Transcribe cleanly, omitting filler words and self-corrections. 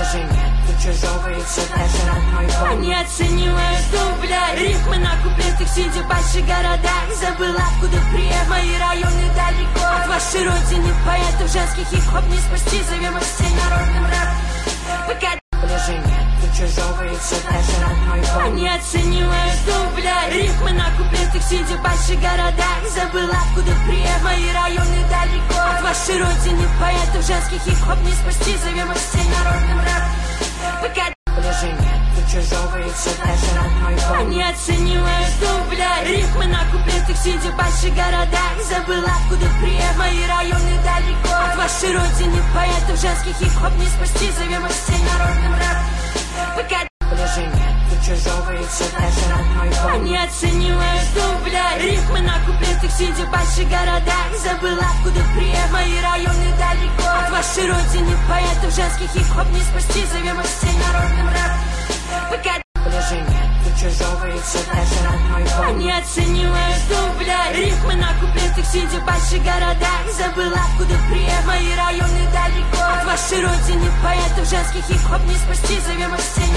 Нет чужого и все даже родной бой. Они оценивают дубля, рифмы на куплетах, сидя в больших городах. Забыла, откуда приехал, мои районы далеко от вашей родины. Поэтов женский хип-хоп не спасти, зовем их всей народным рэп. Пока Нет чужого и все даже родной бой. они оценивают дубля, рифмы на куплетах, сидя в больших городах. Забыла, откуда приехал, мои районы далеко от вашей родины. Поэтов женский хип-хоп не спасти, зовем их всей народным рэп. Пока Нет чужого и все даже родной бой. они оценивают дубля, рифмы на куплетах, сидя в больших городах. Забыла, откуда приехал, мои районы далеко от вашей родины. Поэтов женский хип-хоп не спасти, зовем их всей народным рэп. Пока Нет чужого и все даже родной бой. они оценивают дубля, рифмы на куплетах, сидя в больших городах. Забыла, откуда приехал, мои районы далеко от вашей родины. Поэтов женский хип-хоп не спасти, зовем их всей народным рэп. Пока Нет чужого и все даже родной бой. они оценивают дубля, рифмы на куплетах, сидя в больших городах. Забыла, откуда приехал, мои районы далеко от вашей родины. Поэтов женский хип-хоп не спасти, зовем их всей